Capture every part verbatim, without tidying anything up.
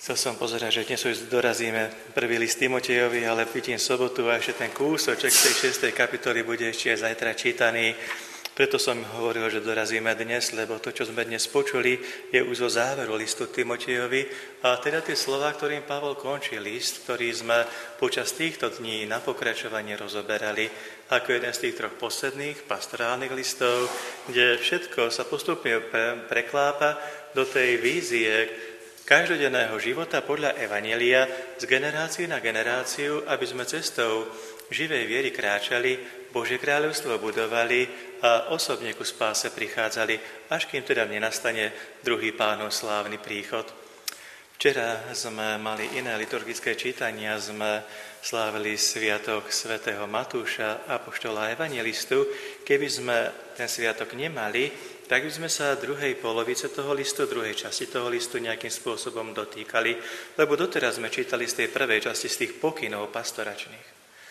Chcel som pozerať, že dnes už dorazíme prvý list Timotejovi, ale vidím sobotu a ešte ten kúsoček z tej šiestej kapitoly bude ešte aj zajtra čítaný. Preto som hovoril, že dorazíme dnes, lebo to, čo sme dnes počuli, je už zo záveru listu Timotejovi. A teda tie slová, ktorým Pavol končí list, ktorý sme počas týchto dní na pokračovanie rozoberali, ako jeden z tých troch posledných pastorálnych listov, kde všetko sa postupne pre, preklápa do tej vízie každodenného života podľa Evanjelia z generácie na generáciu, aby sme cestou živej viery kráčali, Božie kráľovstvo budovali a osobne ku spáse prichádzali, až kým teda nenastane druhý Pánov slávny príchod. Včera sme mali iné liturgické čítania, sme slávili sviatok svätého Matúša, apoštola evanjelistu. Keby sme ten sviatok nemali, tak by sme sa druhej polovice toho listu, druhej časti toho listu nejakým spôsobom dotýkali, lebo doteraz sme čítali z tej prvej časti, z tých pokynov pastoračných.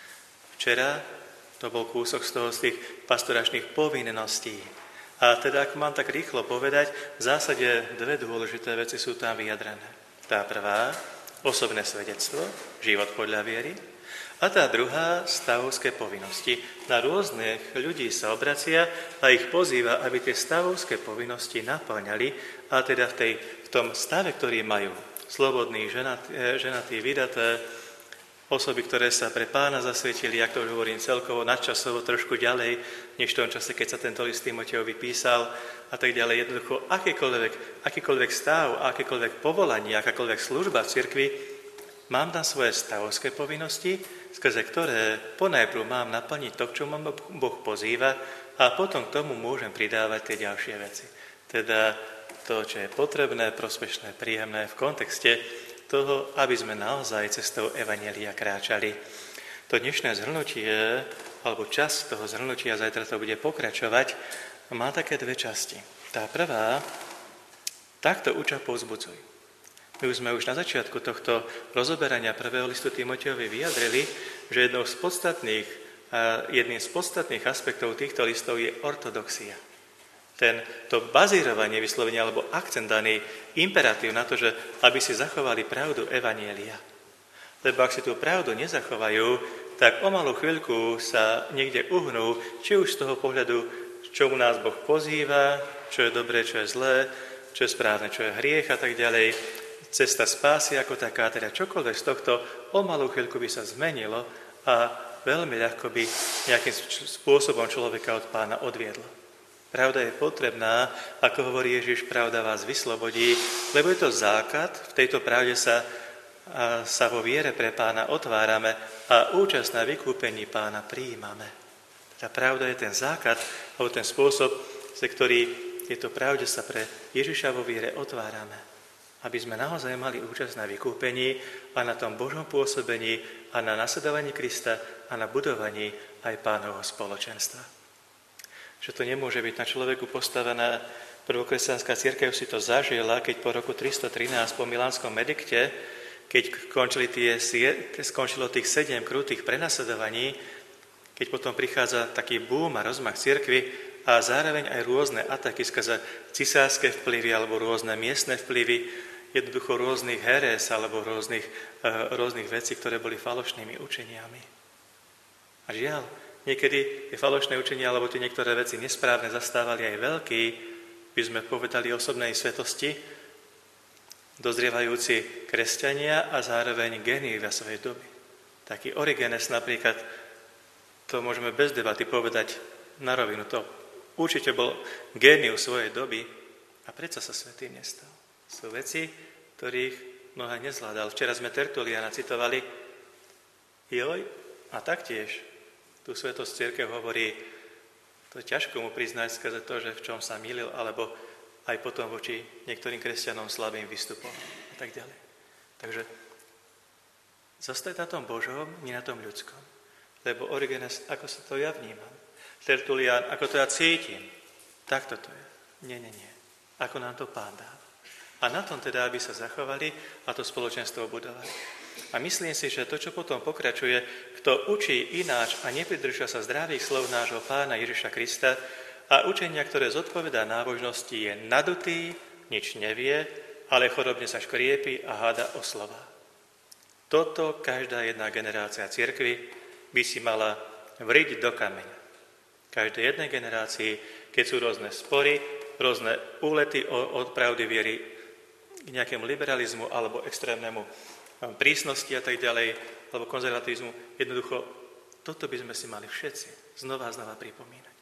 Včera to bol kúsok z toho, z tých pastoračných povinností. A teda, ak mám tak rýchlo povedať, v zásade dve dôležité veci sú tam vyjadrené. Tá prvá, osobné svedectvo, život podľa viery, a tá druhá, stavovské povinnosti. Na rôznych ľudí sa obracia a ich pozýva, aby tie stavovské povinnosti naplňali, a teda v, tej, v tom stave, ktorý majú slobodní, ženatí, ženatí, vydaté, osoby, ktoré sa pre Pána zasvetili, ak to už hovorím celkovo, nadčasovo trošku ďalej, než v tom čase, keď sa tento list Timotejovi písal a tak ďalej. Jednoducho, akýkoľvek, akýkoľvek stav, akékoľvek povolanie, akákoľvek služba v cirkvi, mám tam svoje stavovské povinnosti, skrze ktoré ponajprv mám naplniť to, čo ma Boh pozýva, a potom k tomu môžem pridávať tie ďalšie veci. Teda to, čo je potrebné, prospešné, príjemné v kontexte toho, aby sme naozaj cestou evanjelia kráčali. To dnešné zhrnutie, alebo čas toho zhrnutia, zajtra to bude pokračovať, má také dve časti. Tá prvá, takto uča povzbudzuj. My už sme už na začiatku tohto rozoberania prvého listu Timotejovi vyjadrili, že jednou z podstatných, jedným z podstatných aspektov týchto listov je ortodoxia. Ten, to bazírovanie vyslovenia, alebo akcent daný imperatív na to, že aby si zachovali pravdu evanjelia. Lebo ak si tú pravdu nezachovajú, tak o malú chvíľku sa niekde uhnú, či už z toho pohľadu, čo mu nás Boh pozýva, čo je dobré, čo je zlé, čo je správne, čo je hriech a tak ďalej. Cesta spásy ako taká, teda čokoľvek z tohto o malú chvíľku by sa zmenilo a veľmi ľahko by nejakým spôsobom človeka od Pána odviedlo. Pravda je potrebná, ako hovorí Ježiš, pravda vás vyslobodí, lebo je to základ, v tejto pravde sa, a, sa vo viere pre Pána otvárame a účasť na vykúpení Pána prijímame. Tá pravda je ten základ, alebo ten spôsob, za ktorý tieto pravde sa pre Ježiša vo viere otvárame. Aby sme naozaj mali účasť na vykúpení a na tom Božom pôsobení a na nasledovaní Krista a na budovaní aj Pánovho spoločenstva. Že to nemôže byť na človeku postavené. Prvokresťanská cirkev si to zažila, keď po roku tristotrinásť po milánskom edikte, keď končili tie, skončilo tých sedem krutých prenasledovaní, keď potom prichádza taký boom a rozmach cirkvi a zároveň aj rôzne ataky skrze cisárske vplyvy alebo rôzne miestne vplyvy, jednoducho rôznych herés alebo rôznych, rôznych vecí, ktoré boli falošnými učeniami. A žiaľ, niekedy tie falošné učenia alebo tie niektoré veci nesprávne zastávali aj veľkí, by sme povedali, osobnej svetosti, dozrievajúci kresťania a zároveň géniovia svojej doby. Taký Origenes napríklad, to môžeme bez debaty povedať na rovinu, to určite bol génius svojej doby a predsa sa svätým nestal. Sú veci, ktorých mnohé nezvládal. Včera sme Tertuliana citovali, joj, a taktiež tú svätosť cirkev hovorí, to ťažko mu priznať skrze to, že v čom sa mýlil, alebo aj potom voči niektorým kresťanom slabým vystupom a tak ďalej. Takže zostať na tom Božom, nie na tom ľudskom. Lebo Origenes, ako sa to ja vnímam, Tertulian, ako to ja cítim, takto to je. Nie, nie, nie. Ako nám to Pán dáva. A na tom teda, aby sa zachovali a to spoločenstvo budovali. A myslím si, že to, čo potom pokračuje, kto učí ináč a nepridržia sa zdravých slov nášho Pána Ježiša Krista a učenia, ktoré zodpovedá nábožnosti, je nadutý, nič nevie ale chorobne sa škriepi a háda o slova. Toto každá jedna generácia cirkvi by si mala vriť do kameňa. Každej jednej generácii, keď sú rôzne spory, rôzne úlety od pravdy viery k nejakému liberalizmu alebo extrémnemu prísnosti a tak ďalej, alebo konzervativizmu, jednoducho, toto by sme si mali všetci znova a znova pripomínať.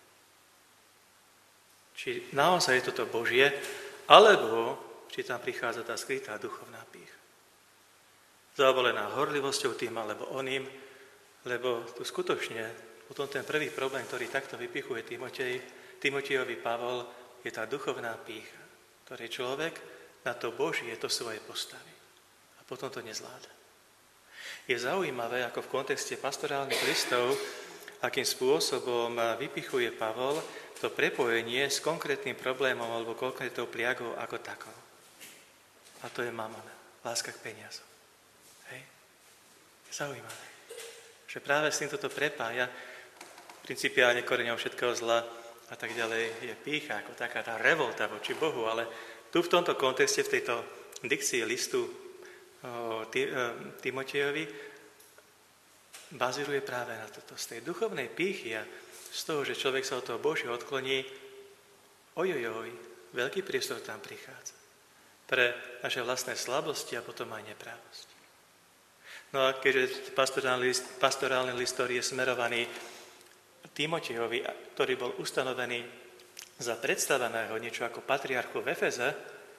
Či naozaj je toto Božie, alebo či tam prichádza tá skrytá duchovná pýcha. Zaobolená horlivosťou tým alebo oným, lebo tu skutočne potom ten prvý problém, ktorý takto vypichuje Timotej, Timotejovi Pavol, je tá duchovná pýcha, ktorý človek na to Božie to svoje postaví. A potom to nezvláda. Je zaujímavé, ako v kontexte pastorálnych listov, akým spôsobom vypichuje Pavol to prepojenie s konkrétnym problémom alebo konkrétnou pliagou ako takou. A to je mamona, láska k peniazom. Hej? Je zaujímavé, že práve s týmto to prepája principiálne koreňom všetkého zla a tak ďalej je pýcha, ako taká tá revolta voči Bohu, ale tu v tomto kontexte, v tejto dikcii listu o, Timotejovi bazíruje práve na toto. Z tej duchovnej pýchy a z toho, že človek sa od toho Božieho odkloní, ojojoj, veľký priestor tam prichádza pre naše vlastné slabosti a potom aj neprávosť. No a keďže pastorálny list, pastorálny list, ktorý je smerovaný Timotejovi, ktorý bol ustanovený za predstaveného niečo ako patriarchu v Efeze,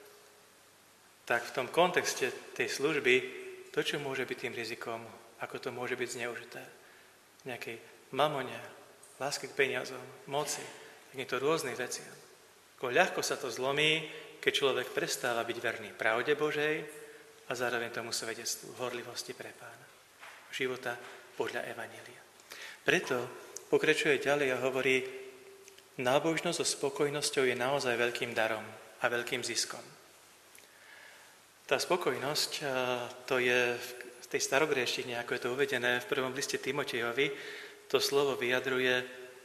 tak v tom kontexte tej služby to, čo môže byť tým rizikom, ako to môže byť zneužité. Nejakej mamone, lásky k peniazom, moci, takýmto rôznych veciam. Ako ľahko sa to zlomí, keď človek prestáva byť verný pravde Božej a zároveň tomu svedectvu, horlivosti pre Pána. Života podľa Evanjelia. Preto pokračuje ďalej a hovorí, nábožnosť so spokojnosťou je naozaj veľkým darom a veľkým ziskom. Tá spokojnosť, to je v tej starogréštine, ako je to uvedené v prvom liste Timotejovi, to slovo vyjadruje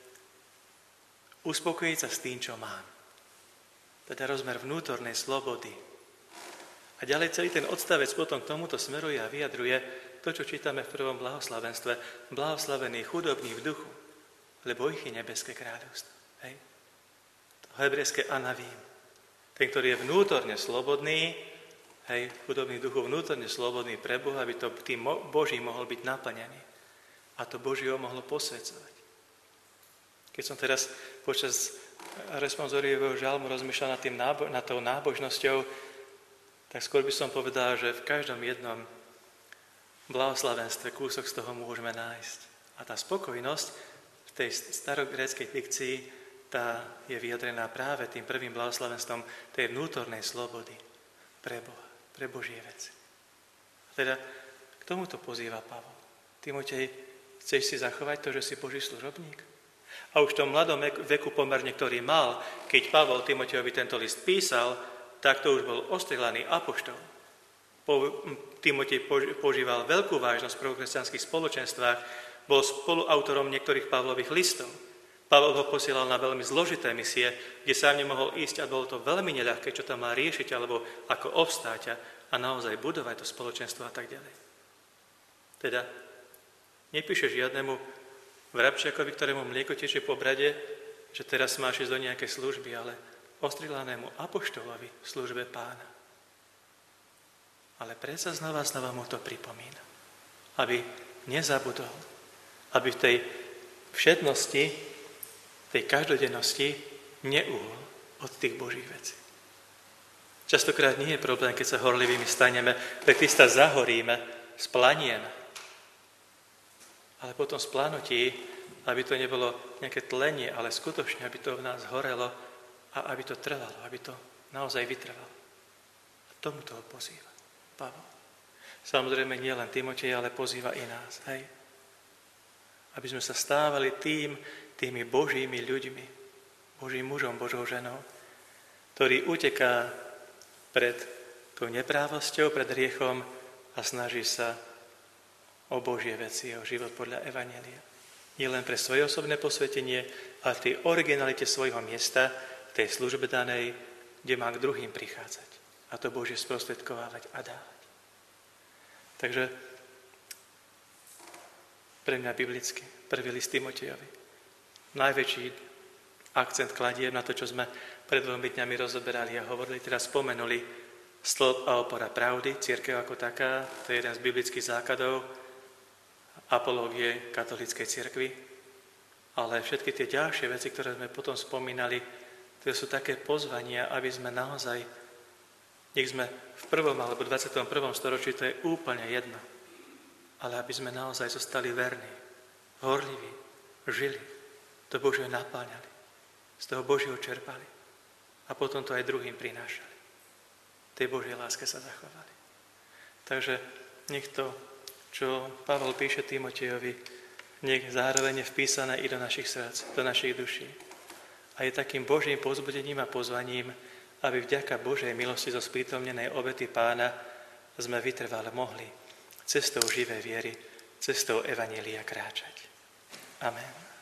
uspokojiť sa s tým, čo mám. Teda rozmer vnútornej slobody. A ďalej celý ten odstavec potom k tomuto smeruje a vyjadruje to, čo čítame v prvom blahoslavenstve. Blahoslavení chudobní v duchu, lebo ich je nebeské kráľovstvo. Hej? To hebrejské anavím. Ten, ktorý je vnútorne slobodný, hej, chudobný duchu, vnútorne slobodný pre Boha, aby to tým Božím mohol byť naplnený. A to Boží ho mohlo posvedzovať. Keď som teraz počas responsorievého žalmu rozmýšľal nad, tým nábo- nad tou nábožnosťou, tak skôr by som povedal, že v každom jednom blahoslavenstve kúsok z toho môžeme nájsť. A tá spokojnosť v tej starogréckej dikcii, tá je vyjadrená práve tým prvým blahoslavenstvom tej vnútornej slobody pre Boha, pre Božie veci. A teda k tomuto pozýva Pavol. Timotej, chceš si zachovať to, že si Boží služobník? A už v tom mladom veku pomerne, ktorý mal, keď Pavol Timotejovi tento list písal, tak to už bol ostrelaný apoštol. Timotej požíval veľkú vážnosť v prvokresťanských spoločenstvách, bol spoluautorom niektorých Pavlových listov. Pavol ho posielal na veľmi zložité misie, kde sám nemohol ísť a bolo to veľmi neľahké, čo tam má riešiť, alebo ako obstáť a naozaj budovať to spoločenstvo a tak ďalej. Teda nepíše žiadnemu vrabčiakovi, ktorému mlieko tečie po brade, že teraz máš ísť do nejakej služby, ale ostrilanému apoštolovi v službe Pána. Ale predsa znova znova mu to pripomína, aby nezabudol, aby v tej všetnosti, tej každodennosti neúhol od tých Božích vecí. Častokrát nie je problém, keď sa horlivými staneme, tak sa zahoríme, splanieme. Ale potom splanutí, aby to nebolo nejaké tlenie, ale skutočne, aby to v nás horelo a aby to trvalo, aby to naozaj vytrvalo. A tomu toho pozýva Pavol. Samozrejme nie len Timotej, ale pozýva i nás. Hej? Aby sme sa stávali tým, tými Božími ľuďmi, Božím mužom, Božou ženou, ktorý uteká pred tou neprávosťou, pred hriechom a snaží sa o Božie veci, o život podľa Evanjelia. Nie len pre svoje osobné posvetenie, ale v tej originalite svojho miesta, v tej službe danej, kde má k druhým prichádzať. a to Božie sprostredkovávať a dávať. Takže pre mňa biblicky prvý list Timotejovi. Najväčší akcent kladie na to, čo sme pred dvomi dňami rozoberali a hovorili, teraz spomenuli stĺp a opora pravdy, cirkev ako taká, to je jeden z biblických základov apológie katolíckej cirkvi, ale všetky tie ďalšie veci, ktoré sme potom spomínali, to sú také pozvania, aby sme naozaj, nech sme v prvom alebo dvadsiatom prvom storočí, to je úplne jedno, ale aby sme naozaj zostali verní, horliví, žili, to Božie napáňali, z toho Božieho čerpali a potom to aj druhým prinášali. Tej Božej láske sa zachovali. Takže nech to, čo Pavel píše Timotejovi, nech zároveň je vpísané i do našich srdc, do našich duší. A je takým Božím povzbudením a pozvaním, aby vďaka Božej milosti zo sprítomnenej obety Pána sme vytrvale mohli cestou živej viery, cestou evanjelia kráčať. Amen.